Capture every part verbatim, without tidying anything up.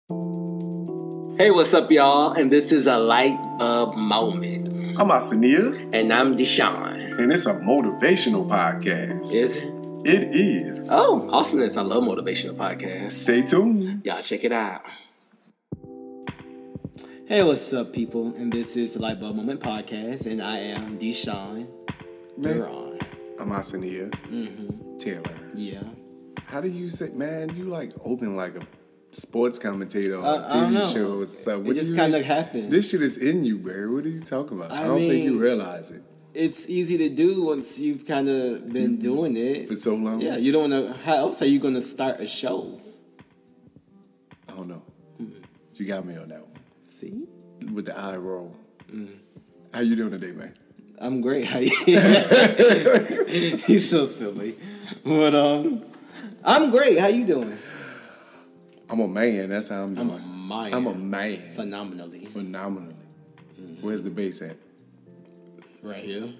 Hey, what's up, y'all? And this is a light bulb moment. I'm Asania. And I'm Deshaun. And it's a motivational podcast. Is it? It is. Oh, awesomeness. I love motivational podcasts. Stay tuned. Y'all check it out. Hey, what's up, people? And this is the Light Bulb Moment podcast. And I am Deshaun. You're on. I'm Asania. Mm-hmm. Taylor. Yeah. How do you say, man, you like open like a sports commentator on uh, T V I don't know. shows. So what it just kind of happens. This shit is in you, Barry. What are you talking about? I, I don't mean, think you realize it. It's easy to do once you've kind of been mm-hmm. doing it. For so long? Yeah, you don't know. How else are you going to start a show? I don't know. Mm-hmm. You got me on that one. See? With the eye roll. Mm. How you doing today, man? I'm great. How you? He's so silly. But, um, I'm great. How you doing? I'm a man. That's how I'm doing. I'm a man. I'm a man. Phenomenally. Phenomenally. Mm-hmm. Where's the bass at? Right here.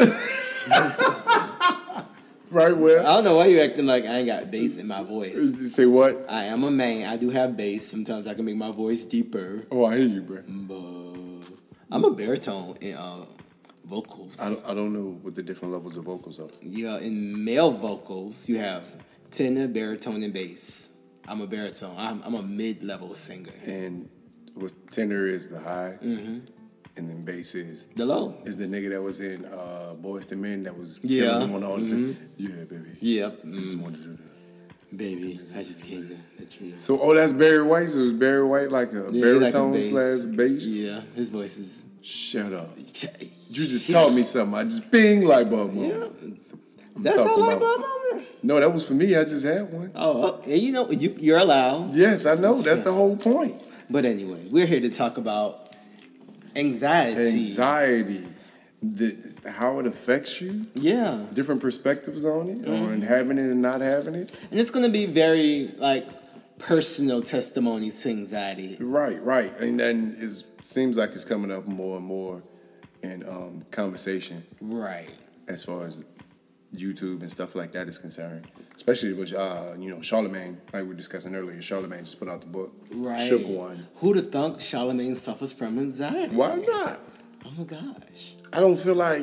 Right where? I don't know why you acting like I ain't got bass in my voice. You say what? I am a man. I do have bass. Sometimes I can make my voice deeper. Oh, I hear you, bro. But I'm a baritone in uh, vocals. I don't, I don't know what the different levels of vocals are. Yeah, in male vocals, you have tenor, baritone, and bass. I'm a baritone. I'm, I'm a mid-level singer. And with tenor is the high, mm-hmm. and then bass is the low. Is the nigga that was in uh, Boyz two Men that was yeah killing them on all the mm-hmm. time. Yeah, baby. Yep. I just wanted to do that. Baby, I just came to let you know. So, oh, that's Barry White. So, is Barry White like a yeah, baritone like a bass. slash bass? Yeah, his voice is. Shut up. You just taught me something. I just bing light bulb moment. Yeah. That's a light bulb moment. No, that was for me. I just had one. Oh, and you know, you, you're allowed. Yes, I know. That's the whole point. But anyway, we're here to talk about anxiety. Anxiety. The, how it affects you. Yeah. Different perspectives on it, mm-hmm. on having it and not having it. And it's going to be very, like, personal testimonies to anxiety. Right, right. And then it seems like it's coming up more and more in um, conversation. Right. As far as YouTube and stuff like that is concerned. Especially with, uh, you know, Charlemagne, like we were discussing earlier. Charlemagne just put out the book. Right. Shook One. Who'd have thunk Charlemagne suffers from anxiety? Why not? Oh, my gosh. I don't feel like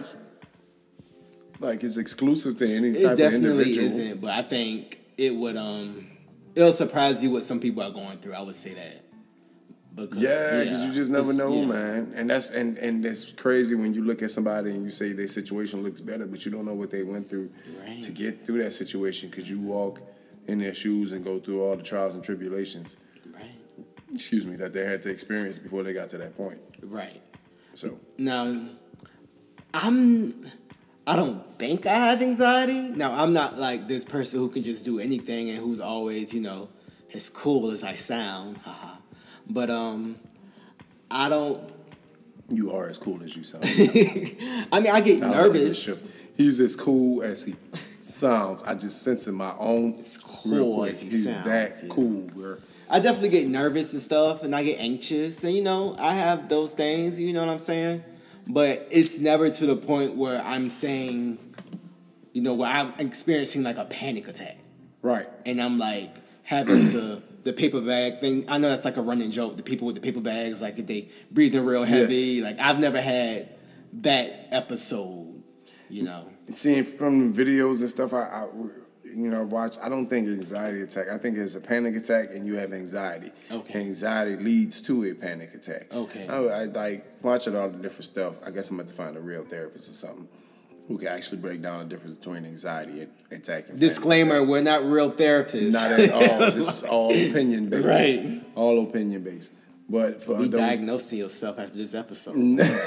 like it's exclusive to any it type of individual. It definitely isn't, but I think it would, um, it'll surprise you what some people are going through. I would say that. Because, yeah, because yeah, you just never know, yeah. man. And that's and, and that's crazy when you look at somebody and you say their situation looks better, but you don't know what they went through right. to get through that situation because you walk in their shoes and go through all the trials and tribulations. Right. Excuse me, that they had to experience before they got to that point. Right. So now, I'm. I don't think I have anxiety. Now, I'm not like this person who can just do anything and who's always, you know, as cool as I sound. Haha. But um, I don't. You are as cool as you sound. I mean, I get I nervous. He's as cool as he sounds. I just sense in my own. It's cool as he He's sounds. that yeah. cool, bro. I definitely get nervous and stuff, and I get anxious, and you know, I have those things. You know what I'm saying? But it's never to the point where I'm saying, you know, where I'm experiencing like a panic attack. Right. And I'm like having to. The paper bag thing, I know that's like a running joke. The people with the paper bags, like if they breathing real heavy. Yeah. Like I've never had that episode, you know. Seeing from videos and stuff, I, I you know watch. I don't think anxiety attack. I think it's a panic attack, and you have anxiety. Okay. Anxiety leads to a panic attack. Okay. I, I like watching all the different stuff. I guess I'm going to find a real therapist or something who can actually break down the difference between anxiety attack and disclaimer, attack. We're not real therapists. Not at all. This is all opinion based. Right. All opinion based. But for be those... diagnosing yourself after this episode.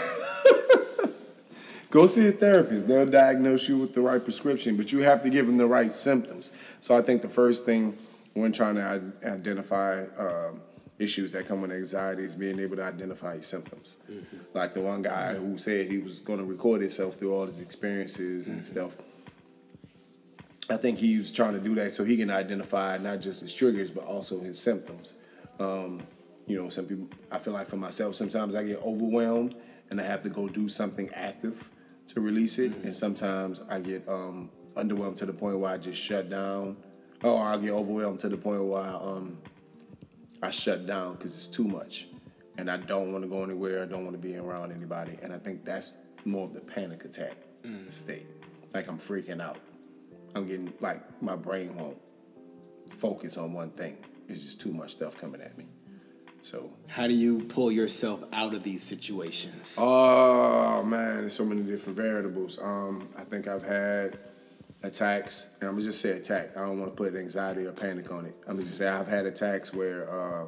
Go see a therapist. They'll diagnose you with the right prescription, but you have to give them the right symptoms. So I think the first thing when trying to identify um, issues that come with anxiety is being able to identify your symptoms. Mm-hmm. Like the one guy who said he was going to record himself through all his experiences mm-hmm. and stuff. I think he was trying to do that so he can identify not just his triggers, but also his symptoms. Um, you know, some people, I feel like for myself, sometimes I get overwhelmed and I have to go do something active to release it. Mm-hmm. And sometimes I get um, underwhelmed to the point where I just shut down. Or I get overwhelmed to the point where I, um, I shut down because it's too much. And I don't want to go anywhere. I don't want to be around anybody. And I think that's more of the panic attack mm. state. Like I'm freaking out. I'm getting, like, my brain won't focus on one thing. It's just too much stuff coming at me. So, how do you pull yourself out of these situations? Oh, man, there's so many different variables. Um, I think I've had attacks, and I'm going to just say attack. I don't want to put anxiety or panic on it. I'm going to just say I've had attacks where uh,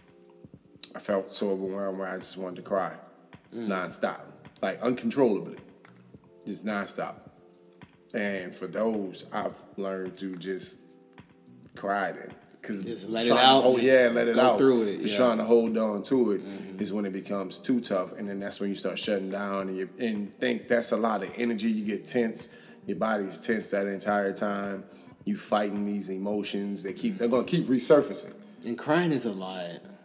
I felt so overwhelmed where I just wanted to cry mm. nonstop, like uncontrollably, just nonstop. And for those, I've learned to just cry then. Cause just let it out. Hold, yeah, let it go out. Through it. Just yeah. trying to hold on to it mm-hmm. is when it becomes too tough, and then that's when you start shutting down and you and think that's a lot of energy. You get tense. Your body is tense that entire time. You fighting these emotions. They keep. They're gonna keep resurfacing. And crying is a lot.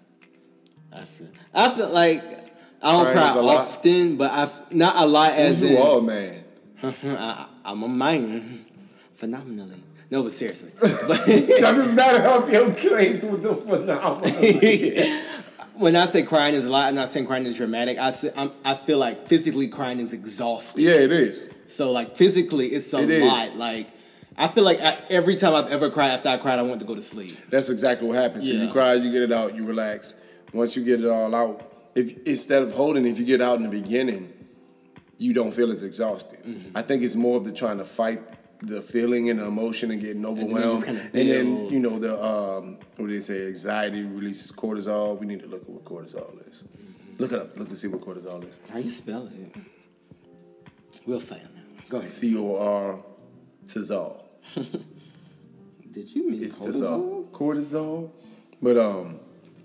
I feel. I feel like I don't crying cry often, but I not a lot as you in. are, man. I, I'm a man, phenomenally. No, but seriously. But that does not help your case with the phenomenal. When I say crying is a lot, I'm not saying crying is dramatic. I say, I'm, I feel like physically crying is exhausting. Yeah, it is. So like physically, it's a it lot. Is. Like I feel like I, every time I've ever cried, after I cried, I want to go to sleep. That's exactly what happens. Yeah. So you cry, you get it out, you relax. Once you get it all out, if instead of holding, if you get out in the beginning, you don't feel as exhausted. Mm-hmm. I think it's more of the trying to fight the feeling and the emotion and getting overwhelmed. And, and then, you know, the, um, what do they say, anxiety releases cortisol. We need to look at what cortisol is. Mm-hmm. Look it up. Look and see what cortisol is. How you spell it? We'll find out. Go ahead. C O R Tizol. Did you mean it's cortisol? Tizol. Cortisol. But um,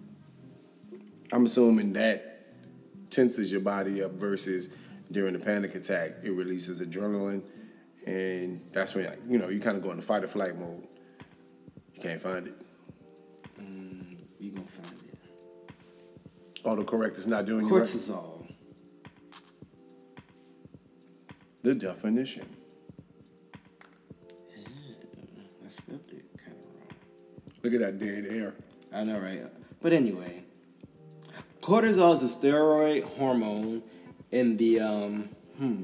I'm assuming that tenses your body up versus during the panic attack, it releases adrenaline. And that's when, you know, you kind of go into fight or flight mode. You can't find it. Mm, you gonna find it. Autocorrect is not doing you right. Cortisol. The definition. Yeah, I spelled it kind of wrong. Look at that dead air. I know, right? But anyway, cortisol is a steroid hormone in the um, hmm.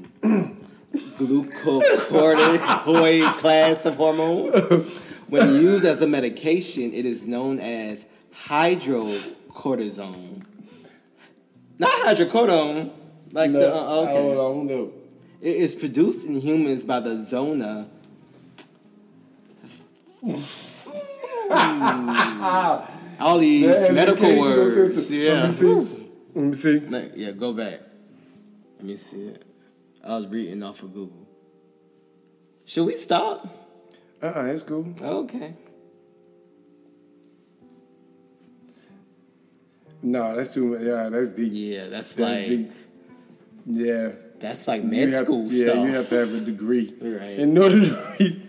glucocorticoid class of hormones. When used as a medication, it is known as hydrocortisone. Not hydrocodone, like no, the uh, okay. I don't know. It is produced in humans by the zona. All these the medical words. System. Yeah. Let me see. Let me see. Yeah, go back. Let me see it. I was reading off of Google. Should we stop? Uh-uh, it's cool. Okay. No, that's too much. Yeah, that's deep. Yeah, that's, that's like... deep. Yeah. That's like med have, school yeah, stuff. Yeah, you have to have a degree. Right. In order to read...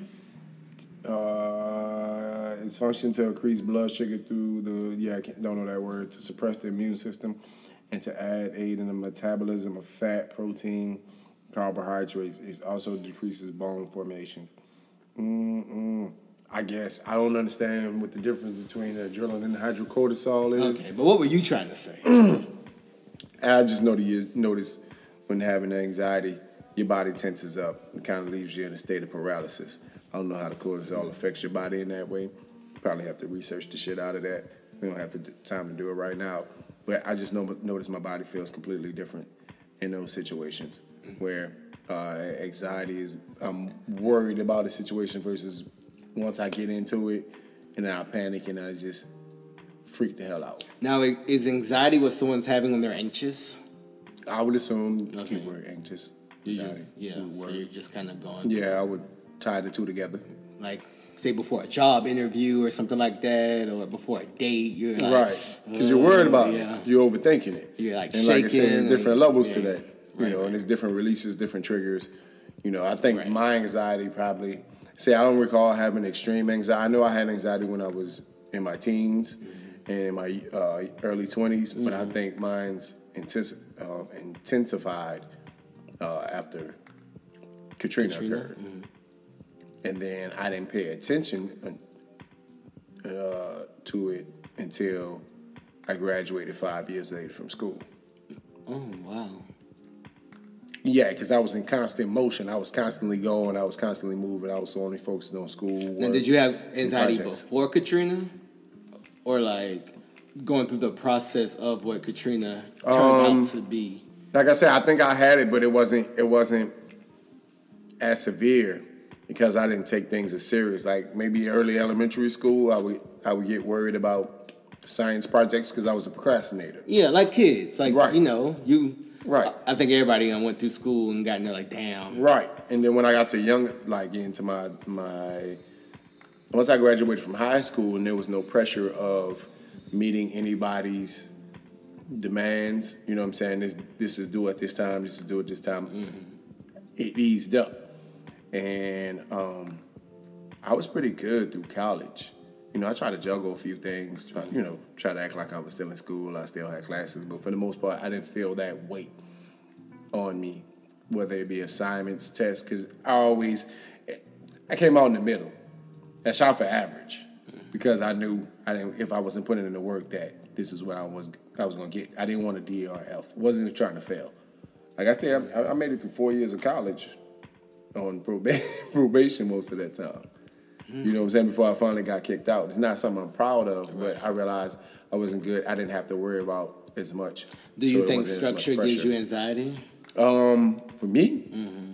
Uh, it's function to increase blood sugar through the... Yeah, I can't, don't know that word. To suppress the immune system and to add aid in the metabolism of fat, protein... carbohydrates. It also decreases bone formation. Mm-mm. I guess. I don't understand what the difference between the adrenaline and the hydrocortisol is. Okay, but what were you trying to say? I just know that you notice when having anxiety, your body tenses up. It kind of leaves you in a state of paralysis. I don't know how the cortisol affects your body in that way. Probably have to research the shit out of that. We don't have the time to do it right now. But I just know, notice my body feels completely different in those situations. Where uh, anxiety is, I'm worried about a situation versus once I get into it and then I panic and I just freak the hell out. Now, is anxiety what someone's having when they're anxious? I would assume okay. people are anxious. You just, yeah, so you're just kind of going. Yeah, I would tie the two together. Like, say before a job interview or something like that, or before a date, you're like... Right, because you're worried about yeah. it. You're overthinking it. You're like and shaking. And like I said, there's different and, levels yeah. to that. You right, know, right. and there's different releases, different triggers. You know, I think right. my anxiety probably... See, I don't recall having extreme anxiety. I know I had anxiety when I was in my teens mm-hmm. and in my uh, early twenties, mm-hmm. but I think mine's intensi- uh, intensified uh, after Katrina, Katrina? occurred. Mm-hmm. And then I didn't pay attention uh, to it until I graduated five years later from school. Oh, wow. Yeah, because I was in constant motion. I was constantly going. I was constantly moving. I was only focused on school. Now, did you have anxiety projects. before Katrina? Or, like, going through the process of what Katrina turned Um, out to be? Like I said, I think I had it, but it wasn't. It wasn't as severe because I didn't take things as serious. Like maybe early elementary school, I would I would get worried about science projects because I was a procrastinator. Yeah, like kids. Like, Right. you know, you... Right. I think everybody done went through school and gotten there like, damn. Right. And then when I got to young, like into my my, once I graduated from high school and there was no pressure of meeting anybody's demands, you know what I'm saying? This this is due at this time, this is due at this time. Mm-hmm. It eased up. And um, I was pretty good through college. You know, I tried to juggle a few things, try, you know, try to act like I was still in school, I still had classes, but for the most part, I didn't feel that weight on me, whether it be assignments, tests, because I always, I came out in the middle. I shot for average because I knew I didn't, if I wasn't putting in the work that this is what I was I was going to get. I didn't want a D or F. Wasn't trying to fail. Like I said, I, I made it through four years of college on proba- probation most of that time. You know what I'm saying? Before I finally got kicked out. It's not something I'm proud of, right. But I realized I wasn't good. I didn't have to worry about as much. Do you so think structure gives you anxiety? Um, for me, mm-hmm.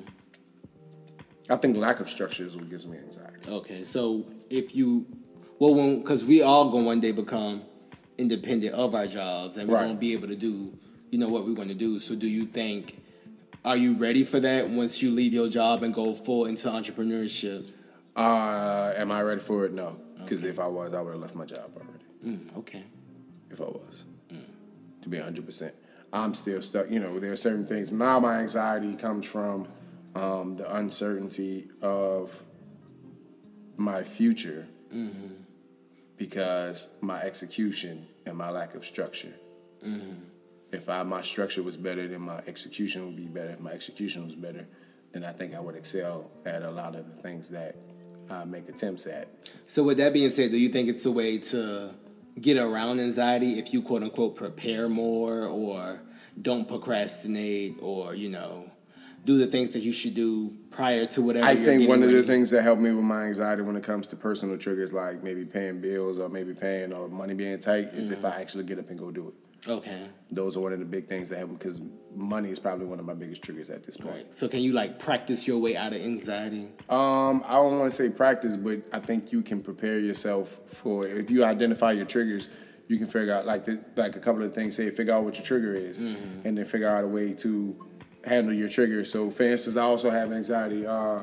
I think lack of structure is what gives me anxiety. Okay, so if you, well, when because we all gonna one day become independent of our jobs, and we're right. gonna be able to do, you know, what we want to do. So, do you think, are you ready for that once you leave your job and go full into entrepreneurship? Uh, am I ready for it? No, because okay. if I was, I would have left my job already. Mm, okay. If I was, mm. to be one hundred percent. I'm still stuck. You know, there are certain things. Now my anxiety comes from um, the uncertainty of my future mm-hmm. because my execution and my lack of structure. Mm-hmm. If I, my structure was better, then my execution would be better. If my execution was better, then I think I would excel at a lot of the things that I make attempts at. So with that being said, do you think it's a way to get around anxiety if you quote unquote prepare more or don't procrastinate or, you know, do the things that you should do prior to whatever I you're think one ready? of the things that help me with my anxiety when it comes to personal triggers, like maybe paying bills or maybe paying or money being tight, is mm-hmm. if I actually get up and go do it. Okay. Those are one of the big things that help me because money is probably one of my biggest triggers at this point. Right. So can you like practice your way out of anxiety? Um, I don't want to say practice, but I think you can prepare yourself for it. If you identify your triggers, you can figure out like the, like a couple of things. Say figure out what your trigger is, mm-hmm. and then figure out a way to handle your trigger. So, for instance, I also have anxiety. Uh,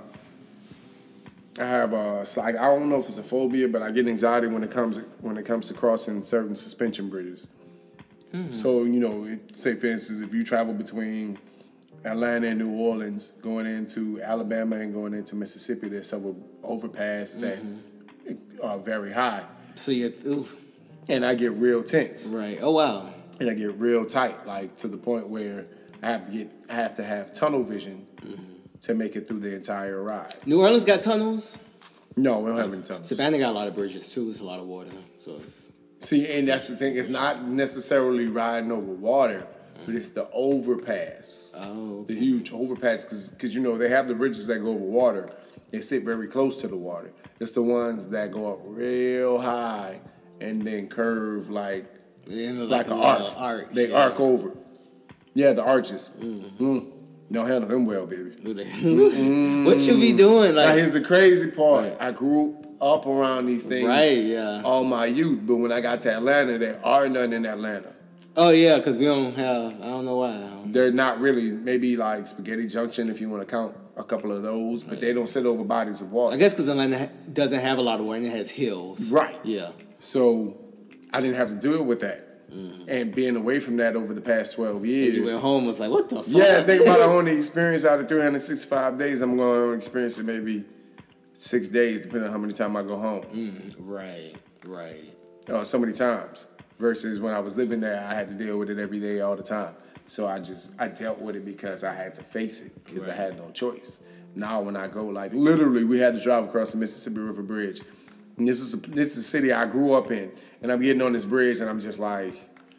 I have a, like I don't know if it's a phobia, but I get anxiety when it comes when it comes to crossing certain suspension bridges. Mm-hmm. So, you know, it, say for instance, if you travel between Atlanta and New Orleans, going into Alabama and going into Mississippi, there's several overpasses mm-hmm. that are very high. So you, oof. And I get real tense. Right. Oh wow. And I get real tight, like to the point where I have to get, I have to have tunnel vision mm-hmm. to make it through the entire ride. New Orleans got tunnels? No, we don't have any tunnels. Savannah got a lot of bridges too. It's a lot of water. So it's... See, and that's the thing. It's not necessarily riding over water, but it's the overpass. Oh, okay. The huge overpass, because, you know, they have the bridges that go over water. They sit very close to the water. It's the ones that go up real high and then curve like, like, like an arc. arc. They yeah. arc over. Yeah, the arches. Mm-hmm. Mm. Don't handle them well, baby. Mm-hmm. What you be doing? Like, now, here's the crazy part. Right. I grew up around these things right, yeah. all my youth, but when I got to Atlanta, there are none in Atlanta. Oh, yeah, because we don't have, I don't know why. Don't... They're not really, maybe like Spaghetti Junction, if you want to count a couple of those, but right. they don't sit over bodies of water. I guess because Atlanta doesn't have a lot of water and it has hills. Right. Yeah. So I didn't have to deal with that. Mm-hmm. And being away from that over the past twelve years. And you went home was like, what the fuck? Yeah, think about the only experience out of three hundred sixty-five days, I'm going to experience it maybe six days, depending on how many times I go home. Mm, right, right. Oh, so many times. Versus when I was living there, I had to deal with it every day, all the time. So I just, I dealt with it because I had to face it, because right. I had no choice. Now when I go, like literally, we had to drive across the Mississippi River Bridge. And this is a, this is a city I grew up in. And I'm getting on this bridge and I'm just like,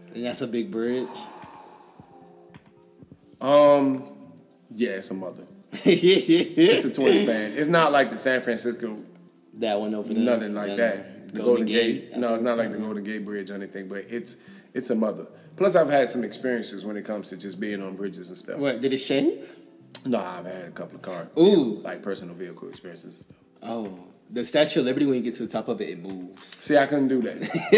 And that's a big bridge. Um, yeah, it's a mother. yeah, yeah, yeah. It's the twin span. It's not like the San Francisco. That one over there. Nothing like that. The Golden, Golden Gate. Gate. No, it's not like the Golden Gate Bridge or anything, but it's it's a mother. Plus, I've had some experiences when it comes to just being on bridges and stuff. What, did it shake? No, I've had a couple of car, Ooh, like personal vehicle experiences. Oh, the Statue of Liberty, when you get to the top of it, it moves. See, I couldn't do that.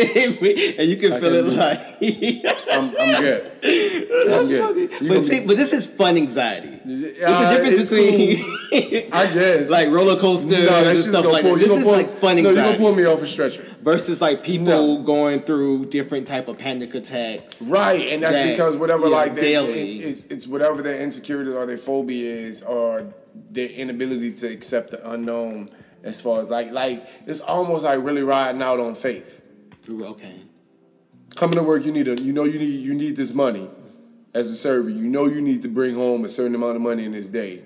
And you can I feel it couldn't like... I'm, I'm good. That's I'm good. funny. You But gonna see, be- but this is fun anxiety. There's Uh, a difference it's between... I guess. like roller coasters no, and that's just stuff gonna like pull, that. you This gonna is pull, like fun No, anxiety. you're gonna pull me off a stretcher. Versus like people No. going through different type of panic attacks. Right, and that's that- because whatever, yeah, like, they, daily. it, it's, it's whatever their insecurity or their phobia is, or their inability to accept the unknown. As far as like, like it's almost like really riding out on faith. Okay. Coming to work, you need a, you know, you need you need this money as a server. You know, you need to bring home a certain amount of money in this day,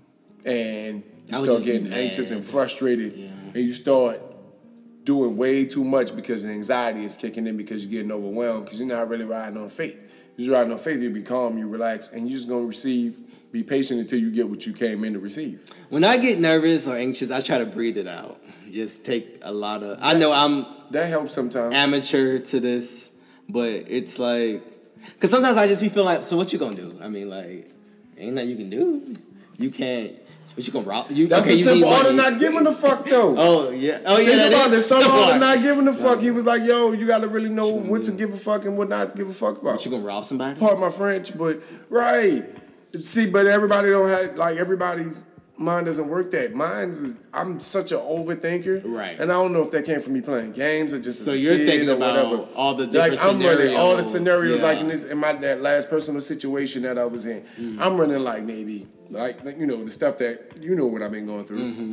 and you I would start just be getting anxious mad. and frustrated, Yeah. and you start doing way too much because the anxiety is kicking in because you're getting overwhelmed because you're not really riding on faith. You're just riding on faith. You be calm, you relax, and you're just gonna receive. Be patient until you get what you came in to receive. When I get nervous or anxious, I try to breathe it out. Just take a lot of... I know I'm That helps sometimes. amateur to this, but it's like... Because sometimes I just be feeling like, so what you gonna do? I mean, like, ain't nothing you can do. You can't... What you gonna rob? You, That's okay, a you simple need art of money. not giving a fuck though. Oh, yeah. Oh, yeah, Think that about is it. Some simple art of art. not giving a fuck. He was like, yo, you gotta really know what to give a fuck and what not to give a fuck about. What, you gonna rob somebody? Pardon my French, but right. See, but everybody don't have like everybody's mind doesn't work that. Mine's is, I'm such an overthinker, Right. And I don't know if that came from me playing games or just So as a you're kid thinking or about whatever. all the different like I'm running all the scenarios, scenarios like yeah. in this in my that last personal situation that I was in. Mm-hmm. I'm running like maybe like like, you know the stuff that you know what I've been going through. Mm-hmm.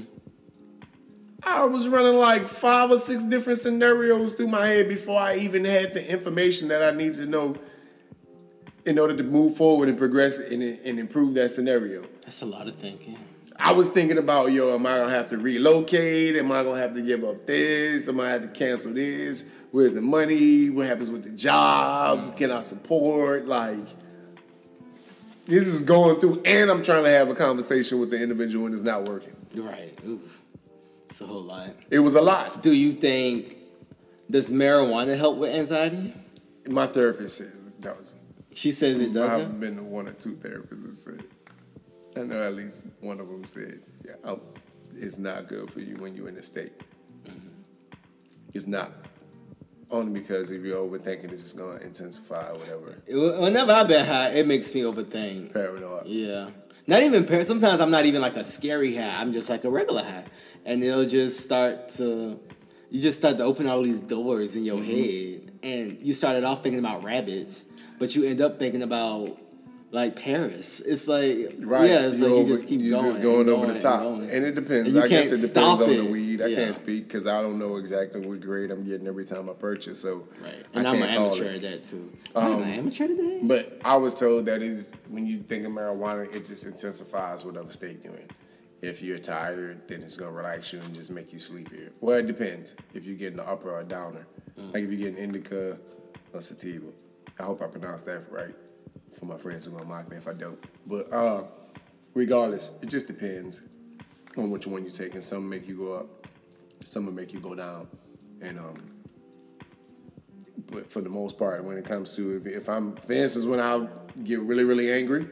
I was running like five or six different scenarios through my head before I even had the information that I needed to know in order to move forward and progress and, and improve that scenario. That's a lot of thinking. I was thinking about, yo, am I gonna have to relocate? Am I gonna have to give up this? Am I gonna have to cancel this? Where's the money? What happens with the job? Can I support? Like, this is going through, and I'm trying to have a conversation with the individual and it's not working. You're right. Oof. It's a whole lot. It was a lot. Do you think, does marijuana help with anxiety? My therapist said it does. She says it I've doesn't. been to one or two therapists that said, I know at least one of them said, yeah, oh, it's not good for you when you're in a state. Mm-hmm. It's not. Only because if you're overthinking, it's just going to intensify or whatever. Whenever I've been high, it makes me overthink. Paranoid. Yeah. Not even, par- sometimes I'm not even like a scary high. I'm just like a regular high. And it'll just start to, you just start to open all these doors in your Mm-hmm. head. And you started off thinking about rabbits, but you end up thinking about like Paris. It's like, Right. yeah, it's You're like over- you just keep you're going. just going and over going the top. And, going. And it depends. And you I guess can't it depends stop on it. the weed. I Yeah. can't speak because I don't know exactly what grade I'm getting every time I purchase. So Right. I And I'm an can't call amateur it. at that too. Um, I'm an amateur today? But I was told that is when you think of marijuana, it just intensifies whatever state you're in. If you're tired, then it's gonna relax you and just make you sleepier. Well, it depends. If you're getting the upper or downer, Mm. like if you're getting indica or sativa. I hope I pronounced that right. For my friends who gonna mock me if I don't. But uh, regardless, it just depends on which one you're taking. Some make you go up, some will make you go down, and um. But for the most part, when it comes to if, if I'm, for instance, when I get really, really angry,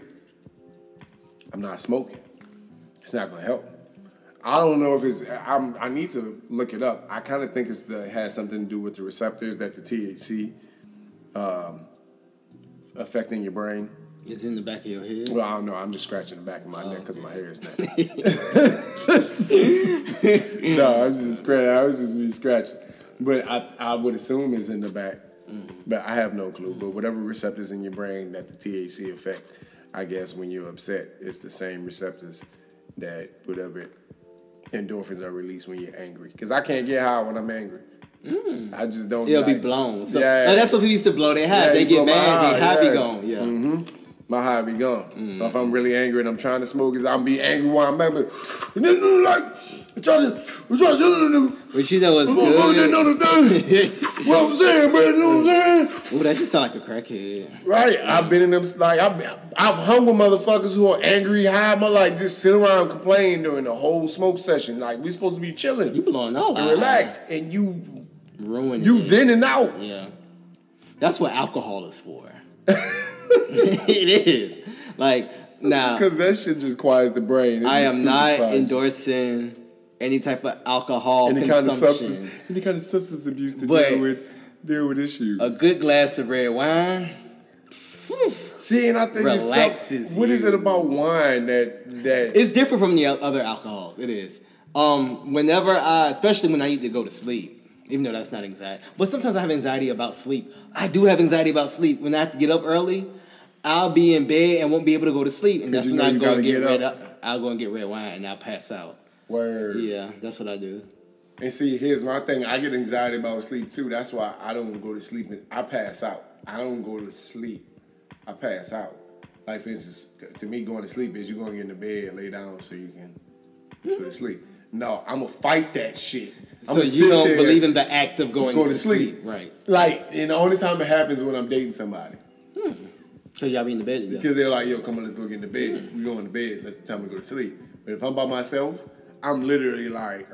I'm not smoking. It's not gonna help. I don't know if it's. I'm, I need to look it up. I kind of think it's the, it has something to do with the receptors that the T H C um, affecting your brain. It's in the back of your head. Well, I don't know. I'm just scratching the back of my Oh, neck because okay. my hair is not. No, I was just scratching. I was just be scratching. But I, I would assume it's in the back. Mm. But I have no clue. But whatever receptors in your brain that the T H C affect, I guess when you're upset, it's the same receptors that whatever endorphins are released when you're angry. Because I can't get high when I'm angry. Mm. I just don't. It'll like, be blown. So, yeah. oh, that's what people used to blow their high. Yeah, they you get blow my mad, high, they high yeah. be gone. Yeah. Mm-hmm. My high be gone. Mm. Or if I'm really angry and I'm trying to smoke, I'm be angry while I'm angry. Like, I'm trying to, I'm trying to tell you, but you know what's I'm good? gonna understand what I'm saying, bro. You know what I'm saying? Ooh, that just sound like a crackhead. Right. I've been in them, like, I've, I've hung with motherfuckers who are angry, high, but like just sit around and complain during the whole smoke session. Like, we supposed to be chilling. You blowing all and out. relax. And you ruin you it. venting out. Yeah. That's what alcohol is for. It is. Like, now. Because that shit just quiets the brain. It I just am not stupefies you. endorsing any type of alcohol any consumption. kind of substance, any kind of substance abuse to But deal with deal with issues. A good glass of red wine. See, and I think relaxes it's so, what is you. it about wine that that It's different from the other alcohols. It is. Um, whenever I, especially when I need to go to sleep, even though that's not anxiety, but sometimes I have anxiety about sleep. I do have anxiety about sleep. When I have to get up early, I'll be in bed and won't be able to go to sleep, and that's you when know I you go and gotta get, get red. up. I'll go and get red wine, and I'll pass out. Word. Yeah, that's what I do. And see, here's my thing. I get anxiety about sleep too. That's why I don't go to sleep. I pass out. I don't go to sleep. I pass out. Like, for instance, to me, going to sleep is you going to get in the bed, lay down so you can go to sleep. No, I'm going to fight that shit. I'm So you don't believe in the act of going go to, to sleep. sleep. Right. Like, and the only time it happens is when I'm dating somebody. Because y'all be in the bed together. Because they're like, yo, come on, let's go get in the bed. We go in the bed. That's the time we go to sleep. But if I'm by myself, I'm literally like,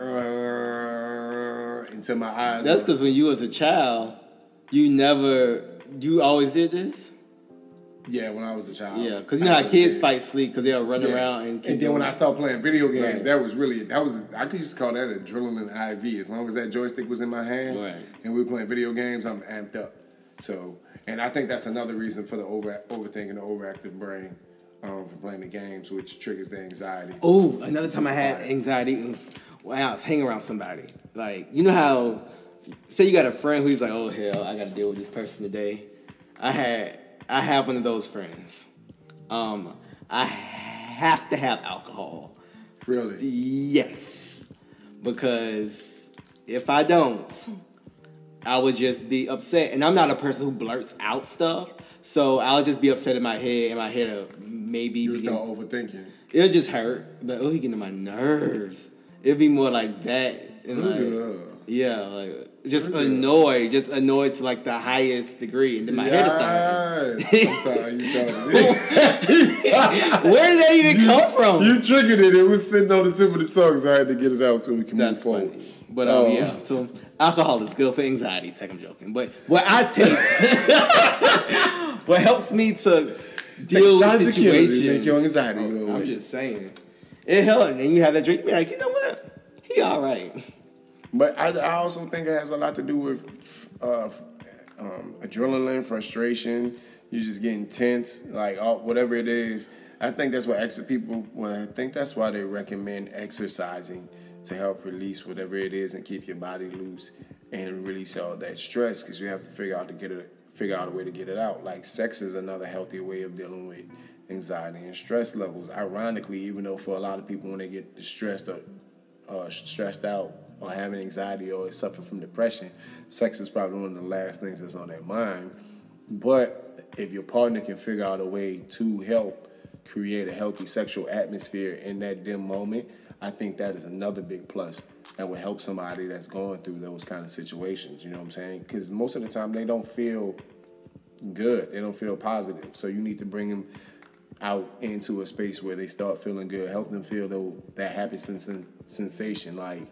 uh, until my eyes. That's are- because when you was a child, you never, you always did this? Yeah, when I was a child. Yeah, because you know how I kids did. fight sleep because they'll run Yeah. around and keep And then when I started playing video games, Right. that was really, that was, I could used to call that adrenaline I V. As long as that joystick was in my hand Right. and we were playing video games, I'm amped up. So, and I think that's another reason for the over overthinking, the overactive brain um, for playing the games, which triggers the anxiety. Oh, another time I had anxiety when I was hanging around somebody. Like, you know how, say you got a friend who's like, oh hell, I got to deal with this person today. I had, I have one of those friends. Um, I have to have alcohol. Really? Yes, because if I don't, I would just be upset. And I'm not a person who blurts out stuff, so I'll just be upset in my head, and my head will maybe You begin- start overthinking. It'll just hurt. Like, oh, he getting on my nerves. It'd be more like that. And like, Ugh. yeah, like just Ugh. annoyed, just annoyed to like the highest degree, and then my head is starting. Yes. I'm sorry, you started. Where did that even come from? You triggered it. It was sitting on the tip of the tongue, so I had to get it out so we can That's move forward. funny. But um, Oh. yeah, so alcohol is good for anxiety. Tech, I'm joking. But what I take, what helps me to deal shots with of tequila to situations. make your anxiety go I'm away. just saying, it helps. And then you have that drink, you be like, you know what? He all right. But I, I also think it has a lot to do with uh, um, adrenaline, frustration. You just getting tense, like all, whatever it is. I think that's what extra people. Well, I think that's why they recommend exercising to help release whatever it is and keep your body loose and release all that stress. Because you have to figure out to get it, figure out a way to get it out. Like sex is another healthy way of dealing with anxiety and stress levels. Ironically, even though for a lot of people when they get distressed or uh, stressed out or having anxiety or suffer from depression, sex is probably one of the last things that's on their mind. But if your partner can figure out a way to help create a healthy sexual atmosphere in that dim moment, I think that is another big plus that would help somebody that's going through those kind of situations. You know what I'm saying? Because most of the time they don't feel good. They don't feel positive. So you need to bring them out into a space where they start feeling good. Help them feel though, that happy sens- sensation. Like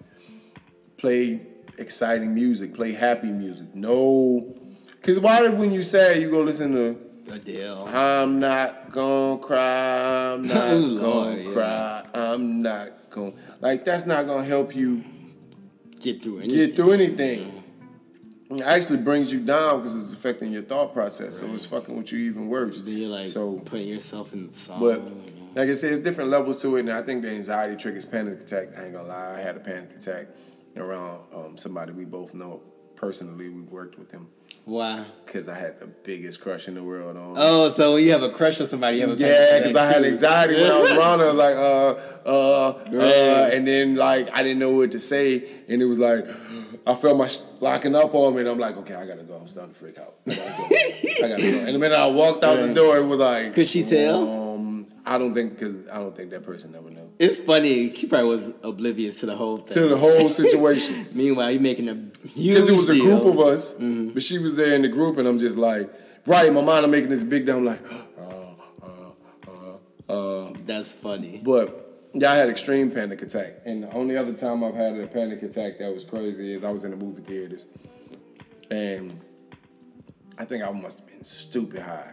play exciting music. Play happy music. No. Because why when you sad, you go listen to Adele. I'm not gonna cry, I'm not Oh, gonna Lord, yeah. cry, I'm not gonna... Like, that's not gonna help you Get through anything. get through anything. It actually brings you down because it's affecting your thought process, so it's fucking with you even worse. Then you're like so, putting yourself in the song. but, like I said, there's different levels to it, and I think the anxiety triggers panic attack. I ain't gonna lie, I had a panic attack around um, somebody we both know personally. We've worked with him. Why? Because I had the biggest crush in the world on him. Oh, so when you have a crush on somebody, you have a Yeah, because I had anxiety when I was around her. I was like, uh, uh, uh, Right. and then like I didn't know what to say, and it was like I felt my sh- locking up on me, and I'm like, okay, I gotta go. I'm starting to freak out. I gotta go. I gotta go. And the minute I walked out the door, it was like, Could she tell? Um, I don't think because I don't think that person ever knew. It's funny. She probably was oblivious to the whole thing. To the whole situation. Meanwhile, you making a huge Because it was a deal. group of us, Mm-hmm. but she was there in the group, and I'm just like, right, in my mind, I'm making this big deal. I'm like, uh, uh, uh, uh. That's funny. But yeah, I had extreme panic attack, and the only other time I've had a panic attack that was crazy is I was in the movie theaters, and I think I must have been stupid high.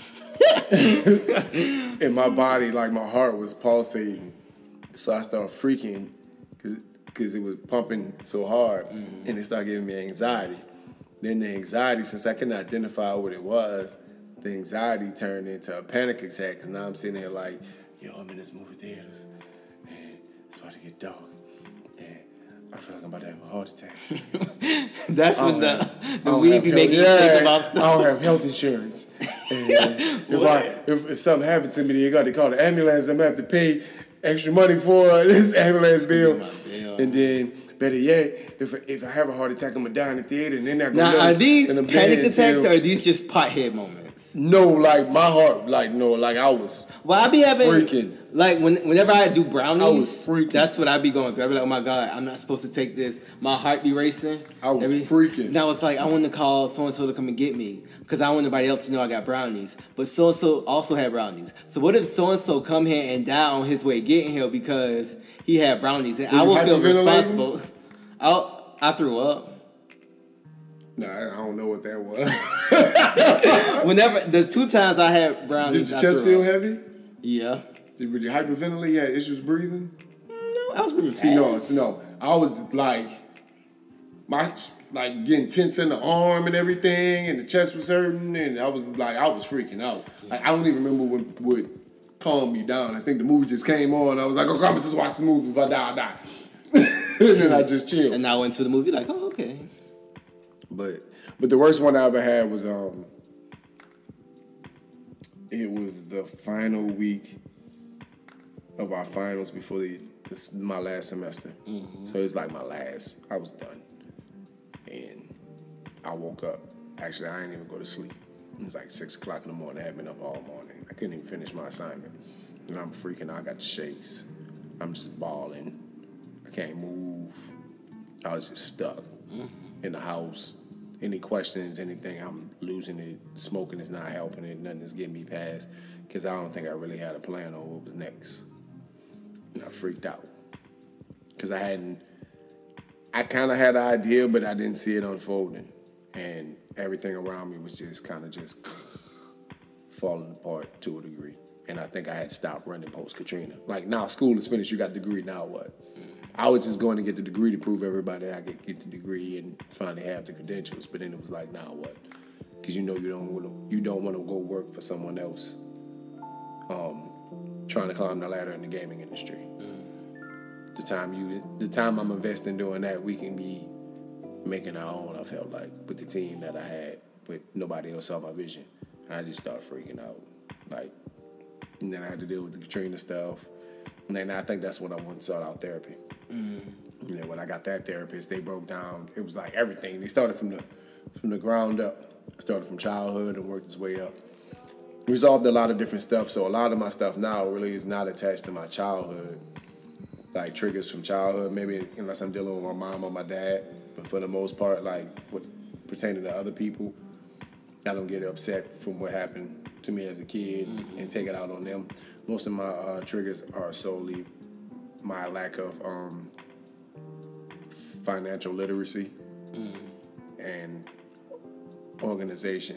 And my body, like my heart was pulsating. So I started freaking because it was pumping so hard, mm-hmm. and it started giving me anxiety. Then the anxiety, since I couldn't identify what it was, the anxiety turned into a panic attack. Because now I'm sitting here like, yo, I'm in this movie theaters, and it's about to get dark. I feel like I'm about to have a heart attack. That's when the, the weed be making you yeah, think about stuff. I don't have health insurance. And if, I, if if something happens to me, they got to call the ambulance. I'm going to have to pay extra money for this ambulance bill. And then, better yet, if if I have a heart attack, I'm going to die in the theater. And then I go Now, are these in the panic bed attacks till, or are these just pothead moments? No, like my heart, like no, like I was Well, I be having, freaking. like when, whenever I do brownies, I was freaking. That's what I be going through. I be like, oh my God, I'm not supposed to take this. My heart be racing. I was Every, freaking. Now it's like, I want to call so-and-so to come and get me because I don't want nobody else to know I got brownies. But so-and-so also had brownies. So what if so-and-so come here and die on his way getting here because he had brownies? And Were I you will feel hyperventilating? responsible. I I threw up. Nah, I don't know what that was. Whenever, the two times I had brownies, Did your I chest threw feel up. heavy? Yeah. Did, were you hyperventilating? You had issues breathing? No, I was relaxed. See, no, see, no. I was like, my like getting tense in the arm and everything, and the chest was hurting, and I was like, I was freaking out. Like, I don't even remember what would calm me down. I think the movie just came on. I was like, okay, I'm gonna just watch the movie. If I die, I die. And then I just chilled. And I went to the movie like, oh, okay. But but the worst one I ever had was um. It was the final week of our finals before the this is my last semester. Mm-hmm. So it's like my last. I was done, and I woke up. Actually, I didn't even go to sleep. It was like six o'clock in the morning. I had been up all morning. I couldn't even finish my assignment, and I'm freaking out. I got the shakes. I'm just bawling. I can't move. I was just stuck mm-hmm. in the house. Any questions, anything, I'm losing it. Smoking is not helping it. Nothing is getting me past because I don't think I really had a plan on what was next. And I freaked out because I hadn't, I kind of had an idea, but I didn't see it unfolding. And everything around me was just kind of just falling apart to a degree. And I think I had stopped running post-Katrina. Like, now school is finished, you got the degree, now what? I was just going to get the degree to prove everybody I could get the degree and finally have the credentials. But then it was like, now what? Because you know you don't want to, you don't want to go work for someone else, um, trying to climb the ladder in the gaming industry. Mm. The time you, the time I'm investing doing that, we can be making our own. I felt like with the team that I had, but nobody else saw my vision. And I just started freaking out, like, and then I had to deal with the Katrina stuff. And then I think that's when I went and sought out therapy. Mm. And then when I got that therapist, they broke down. It was like everything. They started from the from the ground up. I started from childhood and worked its way up. Resolved a lot of different stuff. So a lot of my stuff now really is not attached to my childhood. Like triggers from childhood, maybe unless I'm dealing with my mom or my dad. But for the most part, like what pertaining to other people, I don't get upset from what happened to me as a kid mm-hmm. and take it out on them. Most of my uh, triggers are solely my lack of um, financial literacy mm. and organization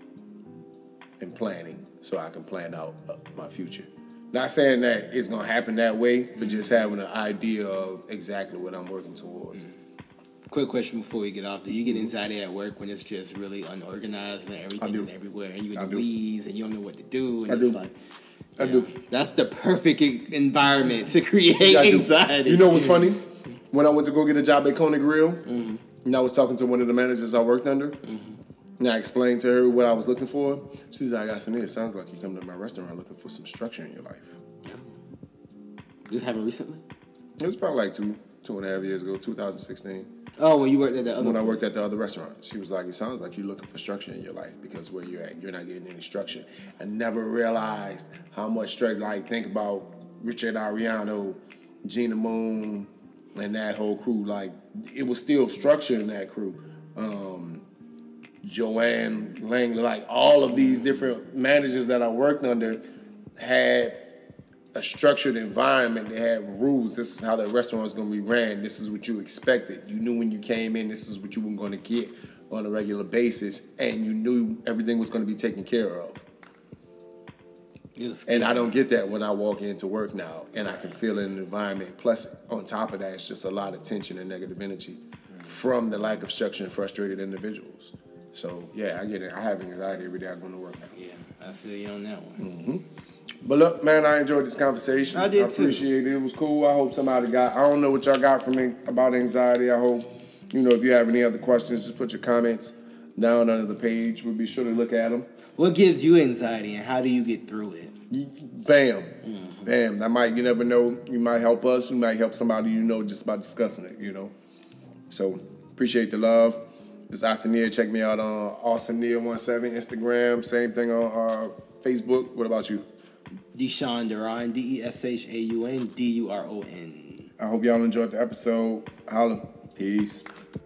and planning so I can plan out uh, my future. Not saying that it's going to happen that way, but just having an idea of exactly what I'm working towards. Mm. Quick question before we get off. Do you get anxiety at work when it's just really unorganized and everything is everywhere and you're in the weeds and you don't know what to do? And I it's do. like, I yeah, do. That's the perfect environment to create yeah, anxiety. You know what's funny? When I went to go get a job at Kona Grill, mm-hmm. and I was talking to one of the managers I worked under, mm-hmm. and I explained to her what I was looking for. She said, I got some. It sounds like you come to my restaurant looking for some structure in your life. This happened recently? It was probably like two, two and a half years ago, two thousand sixteen. Oh, when you worked at the other When place. I worked at the other restaurant. She was like, it sounds like you're looking for structure in your life because where you're at, you're not getting any structure. I never realized how much structure, like think about Richard Ariano, Gina Moon, and that whole crew. Like, it was still structure in that crew. Um, Joanne Langley, like all of these different managers that I worked under had a structured environment. They had rules. This is how the restaurant was going to be ran. This is what you expected. You knew when you came in, this is what you were going to get on a regular basis, and you knew everything was going to be taken care of. And I don't get that when I walk into work now, and I can feel it in the environment. Plus, on top of that, it's just a lot of tension and negative energy from the lack of structure and frustrated individuals. So, yeah, I get it. I have anxiety every day I go to work now. Yeah, I feel you on that one. Mm-hmm. But look, man, I enjoyed this conversation. I did I appreciate too. it. It was cool. I hope somebody got, I don't know what y'all got from me about anxiety. I hope, you know, if you have any other questions, just put your comments down under the page. We'll be sure to look at them. What gives you anxiety and how do you get through it? Bam. Mm-hmm. Bam. That might, you never know. You might help us. You might help somebody you know just by discussing it, you know. So, appreciate the love. It's Awesomeneer. Check me out on Awesomeneer one seven Instagram. Same thing on uh, Facebook. What about you? Deshaun Duran, D E S H A U N D U R O N. I hope y'all enjoyed the episode. Holla. Peace.